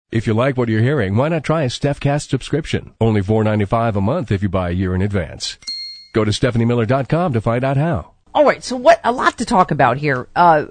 If you like what you're hearing, why not try a StephCast subscription? Only $4.95 a month if you buy a year in advance. Go to StephanieMiller.com to find out how. All right, so a lot to talk about here.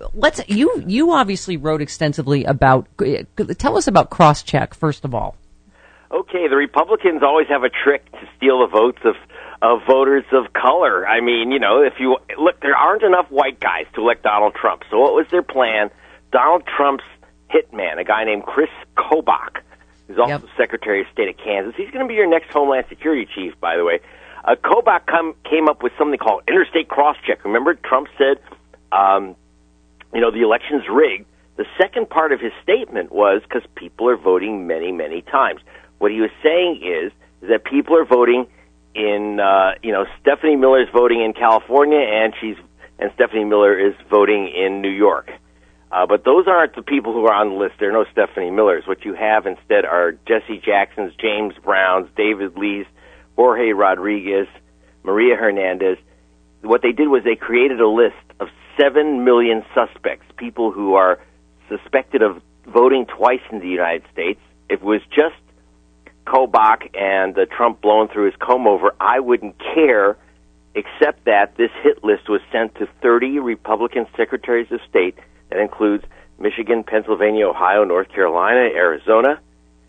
You obviously wrote extensively about, tell us about Crosscheck, first of all. Okay, the Republicans always have a trick to steal the votes of voters of color. I mean, if you look, there aren't enough white guys to elect Donald Trump. So what was their plan? Donald Trump's hitman, a guy named Chris Kobach, who's also Secretary of State of Kansas. He's going to be your next Homeland Security chief, by the way. Kobach came up with something called interstate crosscheck. Remember, Trump said, the election's rigged. The second part of his statement was because people are voting many, many times. What he was saying is that people are voting in, Stephanie Miller is voting in California, and Stephanie Miller is voting in New York. But those aren't the people who are on the list. There are no Stephanie Millers. What you have instead are Jesse Jacksons, James Browns, David Lees, Jorge Rodriguez, Maria Hernandez. What they did was they created a list of 7 million suspects, people who are suspected of voting twice in the United States. If it was just Kobach and Trump blowing through his comb over, I wouldn't care, except that this hit list was sent to 30 Republican secretaries of state. That includes Michigan, Pennsylvania, Ohio, North Carolina, Arizona.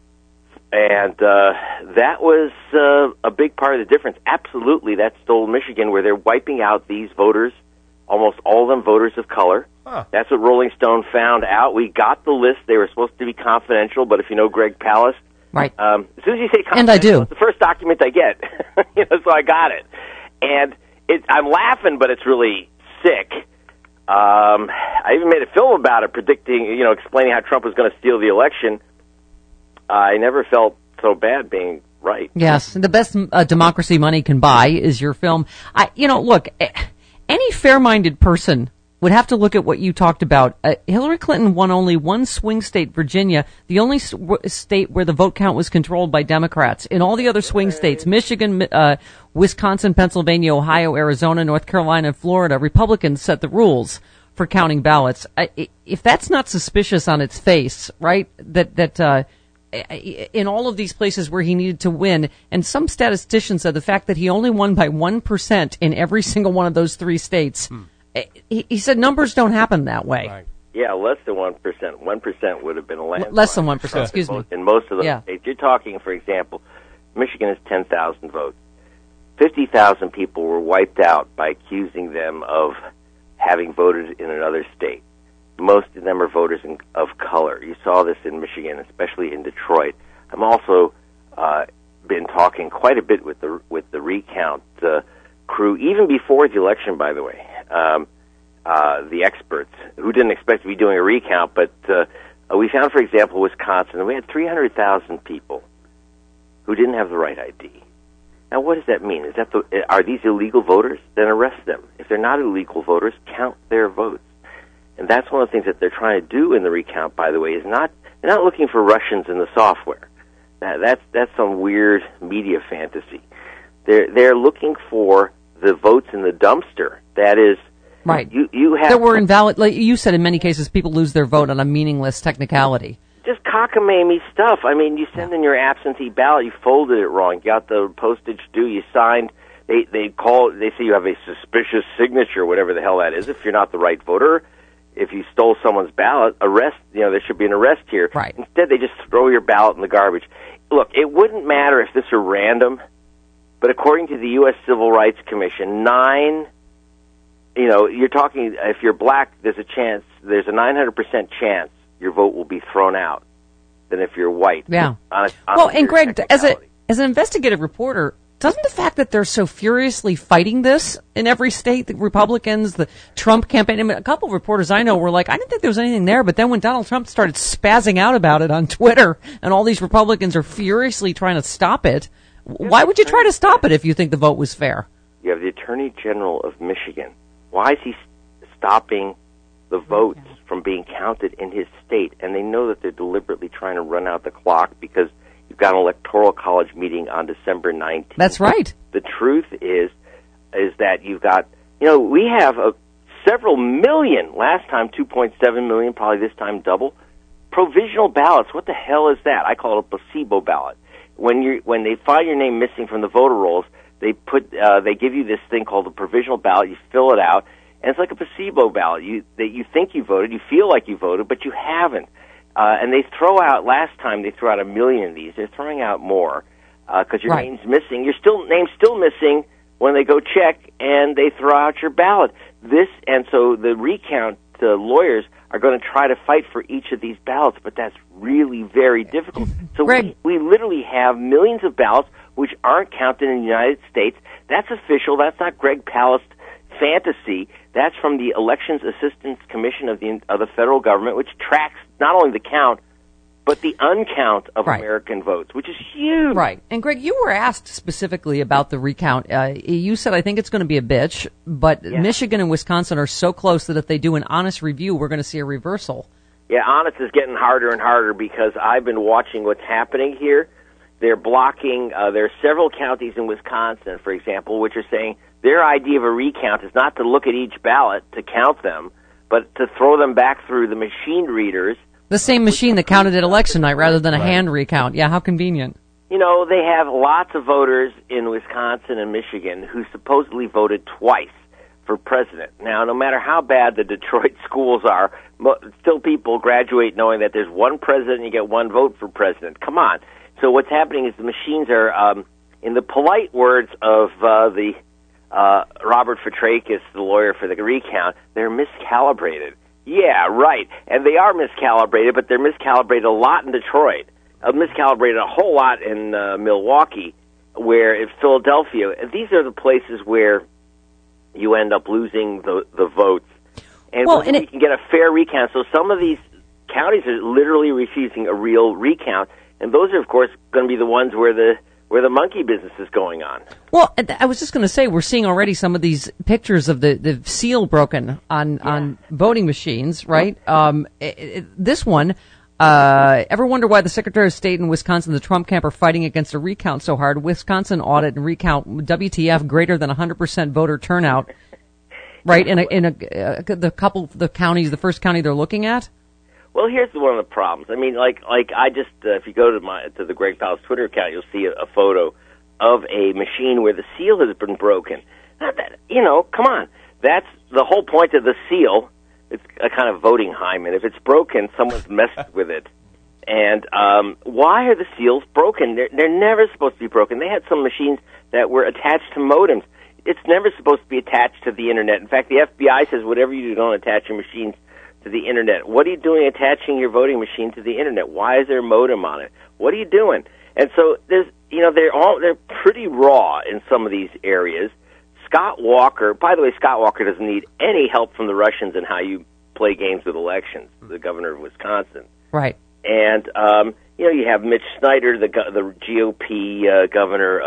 And that was a big part of the difference. Absolutely, that stole Michigan, where they're wiping out these voters, almost all of them voters of color. Huh. That's what Rolling Stone found out. We got the list. They were supposed to be confidential, but if you know Greg Palast, right. As soon as you say confidential, and I do. It's the first document I get. So I got it. And I'm laughing, but it's really sick. I even made a film about it, predicting, explaining how Trump was going to steal the election. I never felt so bad being right. Yes, the best democracy money can buy is your film. Look, any fair-minded person would have to look at what you talked about. Hillary Clinton won only one swing state, Virginia, the only state where the vote count was controlled by Democrats. In all the other swing states, Michigan, Wisconsin, Pennsylvania, Ohio, Arizona, North Carolina, and Florida, Republicans set the rules for counting ballots. If that's not suspicious on its face, right, that in all of these places where he needed to win, and some statisticians said the fact that he only won by 1% in every single one of those three states, he said numbers don't happen that way. Right. Yeah, less than 1%. 1% would have been a landslide. Less than 1%, excuse me. In most of those states. You're talking, for example, Michigan has 10,000 votes. 50,000 people were wiped out by accusing them of having voted in another state. Most of them are voters of color. You saw this in Michigan, especially in Detroit. I'm also been talking quite a bit with the recount crew, even before the election, by the way. The experts who didn't expect to be doing a recount, but we found, for example, Wisconsin, we had 300,000 people who didn't have the right ID. Now, what does that mean? Are these illegal voters? Then arrest them. If they're not illegal voters, count their votes. And that's one of the things that they're trying to do in the recount, by the way, is they're not looking for Russians in the software. That's some weird media fantasy. They're looking for the votes in the dumpster. That is, right. You have there were invalid. Like you said, in many cases, people lose their vote on a meaningless technicality. Just cockamamie stuff. I mean, you send in your absentee ballot, you folded it wrong, you got the postage due, you signed. They say you have a suspicious signature, whatever the hell that is. If you're not the right voter, if you stole someone's ballot, arrest. There should be an arrest here. Right. Instead, they just throw your ballot in the garbage. Look, it wouldn't matter if this were random, but according to the U.S. Civil Rights Commission, you're talking, if you're black, there's a 900% chance your vote will be thrown out than if you're white. Yeah. And Greg, as an investigative reporter, doesn't the fact that they're so furiously fighting this in every state, the Republicans, the Trump campaign, a couple of reporters I know were like, I didn't think there was anything there, but then when Donald Trump started spazzing out about it on Twitter and all these Republicans are furiously trying to stop it, why would you try to stop it if you think the vote was fair? You have the Attorney General of Michigan. Why is he stopping the votes from being counted in his state? And they know that they're deliberately trying to run out the clock because you've got an electoral college meeting on December 19th. That's right. The truth is that you've got, we have several million, last time 2.7 million, probably this time double, provisional ballots, what the hell is that? I call it a placebo ballot. When they find your name missing from the voter rolls, they give you this thing called a provisional ballot. You fill it out, and it's like a placebo ballot. You think you voted, you feel like you voted, but you haven't. And they throw out, last time they threw out 1 million of these. They're throwing out more because your name's missing. Your name's still missing when they go check, and they throw out your ballot. And so the recount lawyers are going to try to fight for each of these ballots, but that's really very difficult. So we literally have millions of ballots which aren't counted in the United States. That's official. That's not Greg Palast fantasy. That's from the Elections Assistance Commission of the federal government, which tracks not only the count, but the uncount of American votes, which is huge. Right. And, Greg, you were asked specifically about the recount. You said, I think it's going to be a bitch, but Michigan and Wisconsin are so close that if they do an honest review, we're going to see a reversal. Yeah, honest is getting harder and harder because I've been watching what's happening here. They're blocking, there are several counties in Wisconsin, for example, which are saying their idea of a recount is not to look at each ballot to count them, but to throw them back through the machine readers. The same machine that counted at election night rather than a hand recount. Yeah, how convenient. You know, they have lots of voters in Wisconsin and Michigan who supposedly voted twice for president. Now, no matter how bad the Detroit schools are, still people graduate knowing that there's one president and you get one vote for president. Come on. So what's happening is the machines are, in the polite words of the Robert Fitrakis, the lawyer for the recount, they're miscalibrated. Yeah, right. And they are miscalibrated, but they're miscalibrated a lot in Detroit. Miscalibrated a whole lot in Milwaukee, where in Philadelphia. These are the places where you end up losing the votes. And we can get a fair recount. So some of these counties are literally refusing a real recount, and those are, of course, going to be the ones where the monkey business is going on. Well, I was just going to say, we're seeing already some of these pictures of the seal broken on voting machines, right? This one, ever wonder why the Secretary of State in Wisconsin, the Trump camp, are fighting against a recount so hard? Wisconsin audit and recount, WTF, greater than 100% voter turnout, right? The counties, the first county they're looking at? Well, here's one of the problems. I mean, like I just, if you go to the Greg Palast Twitter account, you'll see a photo of a machine where the seal has been broken. Come on. That's the whole point of the seal. It's a kind of voting hymen. If it's broken, someone's messed with it. And why are the seals broken? They're never supposed to be broken. They had some machines that were attached to modems. It's never supposed to be attached to the Internet. In fact, the FBI says whatever you do, don't attach your machines to the Internet. What are you doing attaching your voting machine to the Internet? Why is there a modem on it? What are you doing? And so they're pretty raw in some of these areas. Scott Walker, by the way, Scott Walker doesn't need any help from the Russians in how you play games with elections, the governor of Wisconsin. Right. And, you have Mitch Snyder, the GOP governor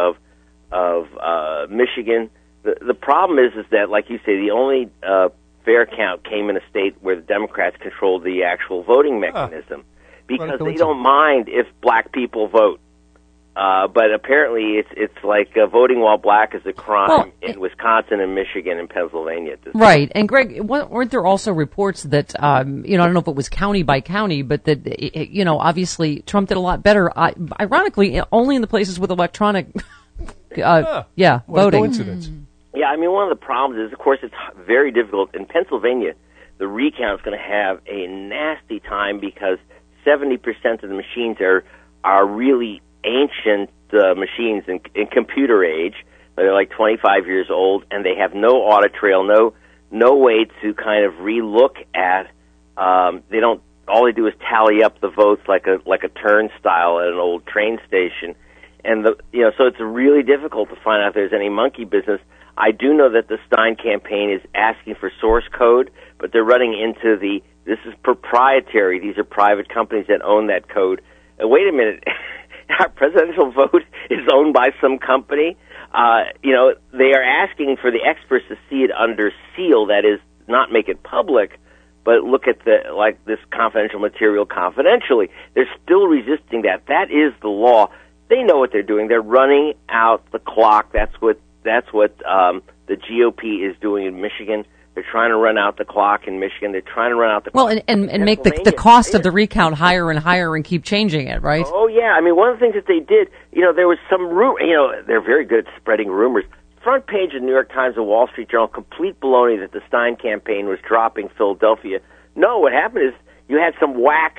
of Michigan. The problem is that, like you say, the only fair count came in a state where the Democrats controlled the actual voting mechanism because they don't mind if black people vote. But apparently it's like voting while black is a crime in Wisconsin and Michigan and Pennsylvania. Right. And Greg, weren't there also reports that, I don't know if it was county by county, but that, obviously Trump did a lot better, ironically, only in the places with electronic, what voting. A coincidence. Yeah, I mean, one of the problems is, of course, it's very difficult. In Pennsylvania, the recount is going to have a nasty time because 70% of the machines are really ancient machines in computer age. They're like 25 years old, and they have no audit trail, no way to kind of relook at. They don't. All they do is tally up the votes like a turnstile at an old train station, and so it's really difficult to find out if there's any monkey business. I do know that the Stein campaign is asking for source code, but they're running into this is proprietary. These are private companies that own that code. Wait a minute. Our presidential vote is owned by some company. They are asking for the experts to see it under seal, that is, not make it public, but look at this confidential material confidentially. They're still resisting that. That is the law. They know what they're doing. They're running out the clock. That's what the GOP is doing in Michigan. They're trying to run out the clock in Michigan. They're trying to run out the clock. Well, and make the cost of the recount higher and higher and keep changing it, right? Oh, yeah. I mean, one of the things that they did, there was some rumor, they're very good at spreading rumors. Front page of the New York Times and Wall Street Journal, complete baloney that the Stein campaign was dropping Philadelphia. No, what happened is you had some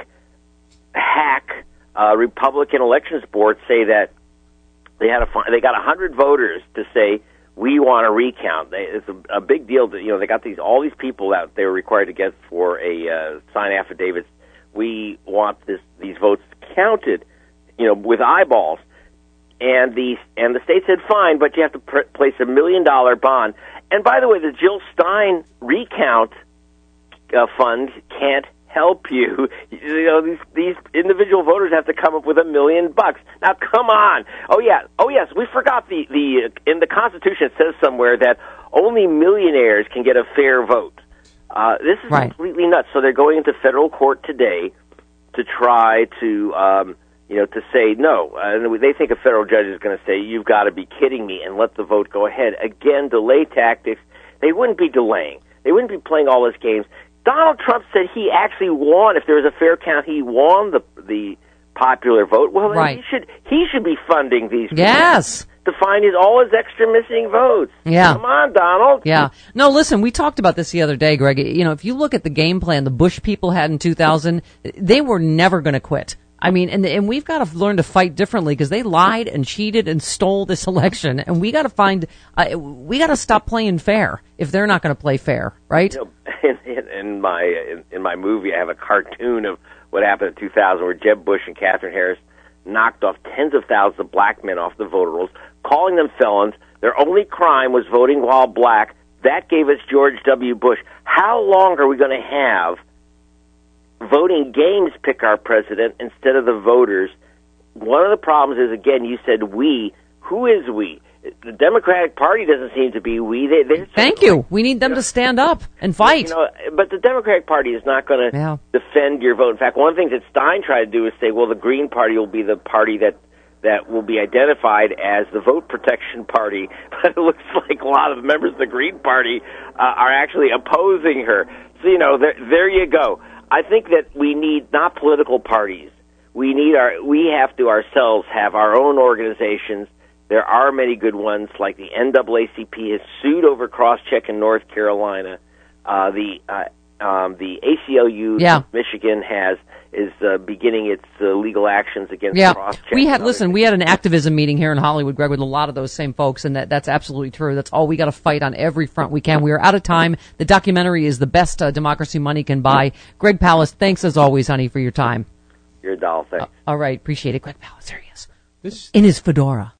hack Republican elections board say that they got 100 voters to say, we want a recount. It's a big deal that they got all these people out they were required to get for a sign affidavits. We want these votes counted, with eyeballs. And the state said fine, but you have to place $1 million bond. And by the way, the Jill Stein recount fund can't help you. These individual voters have to come up with $1 million. Now, come on. Oh yes, we forgot the in the Constitution it says somewhere that only millionaires can get a fair vote. This is completely nuts. So they're going into federal court today to try to to say no. They think a federal judge is going to say, you've got to be kidding me, and let the vote go ahead. Again, delay tactics. They wouldn't be delaying. They wouldn't be playing all those games. Donald Trump said he actually won. If there was a fair count, he won the popular vote. Well, then he should be funding these people to find all his extra missing votes. Yeah. Come on, Donald. Yeah. No, listen, we talked about this the other day, Greg. If you look at the game plan the Bush people had in 2000, they were never going to quit. I mean, and we've got to learn to fight differently because they lied and cheated and stole this election, and we got to we got to stop playing fair if they're not going to play fair, right? In my movie, I have a cartoon of what happened in 2000, where Jeb Bush and Katherine Harris knocked off tens of thousands of black men off the voter rolls, calling them felons. Their only crime was voting while black. That gave us George W. Bush. How long are we going to have voting games pick our president instead of the voters? One of the problems is, again, you said we. Who is we? The Democratic Party doesn't seem to be we. Thank you. We need them to stand up and fight. But the Democratic Party is not going to defend your vote. In fact, one of the things that Stein tried to do is say, well, the Green Party will be the party that will be identified as the vote protection party. But it looks like a lot of the members of the Green Party are actually opposing her. So, there you go. I think that we need not political parties. We have to ourselves have our own organizations. There are many good ones, like the NAACP has sued over cross-check in North Carolina. The ACLU in Michigan is beginning its legal actions against cross-check. We had an activism meeting here in Hollywood, Greg, with a lot of those same folks, and that's absolutely true. That's all we got to fight on every front we can. We are out of time. The documentary is the best democracy money can buy. Greg Palast, thanks as always, honey, for your time. You're a doll. Thanks. All right, appreciate it. Greg Palast, there he is. In his fedora.